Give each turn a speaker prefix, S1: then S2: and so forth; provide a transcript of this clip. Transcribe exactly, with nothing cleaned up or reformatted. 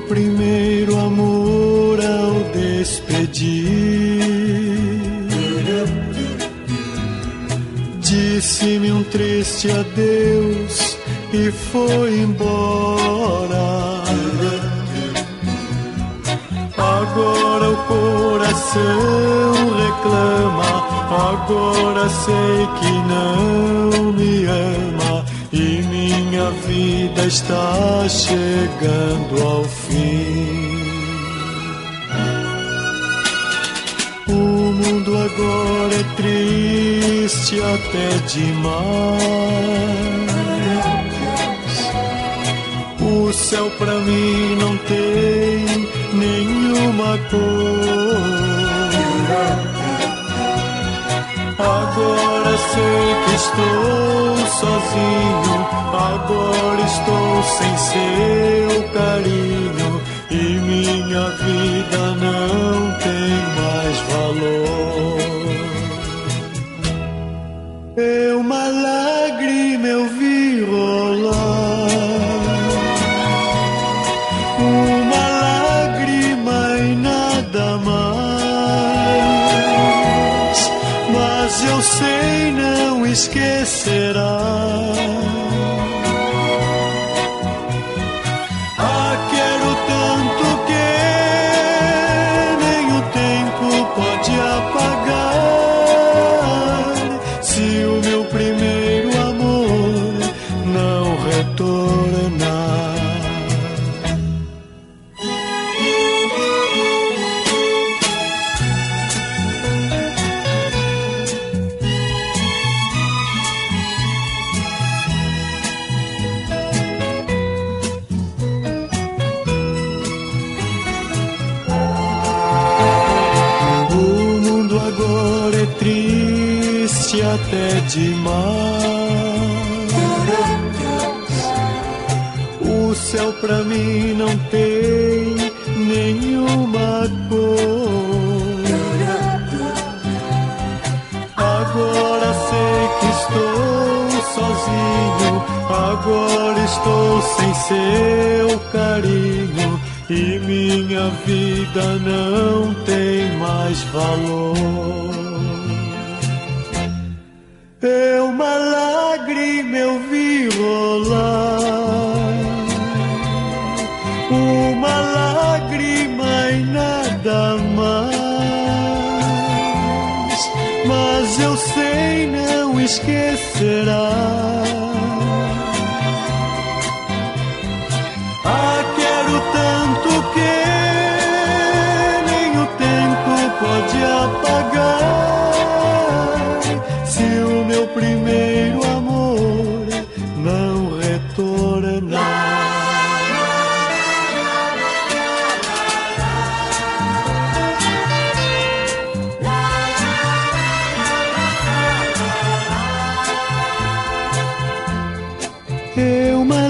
S1: primeiro amor ao despedir, disse-me um triste adeus e foi embora. Agora o coração reclama, agora sei que não me ama e minha vida está chegando ao fim. O mundo agora é triste até demais. O céu pra mim não tem nenhuma cor. Agora sei que estou sozinho, agora estou sem seu carinho e minha vida não tem mais valor. É uma lágrima eu vi rolar, uma lágrima e nada mais, mas eu sei não esquecerá. Ah, quero tanto que nem o tempo pode apagar, se o meu primeiro amor não retornar. Agora é triste até demais. O céu pra mim não tem nenhuma cor. Agora sei que estou sozinho, agora estou sem seu carinho e minha vida não tem mais valor. É uma lágrima eu vi rolar, uma lágrima e nada mais, mas eu sei não esquecerá. Ah, quero tanto que nem o tempo pode apagar, se o meu primeiro amor não retornar. É uma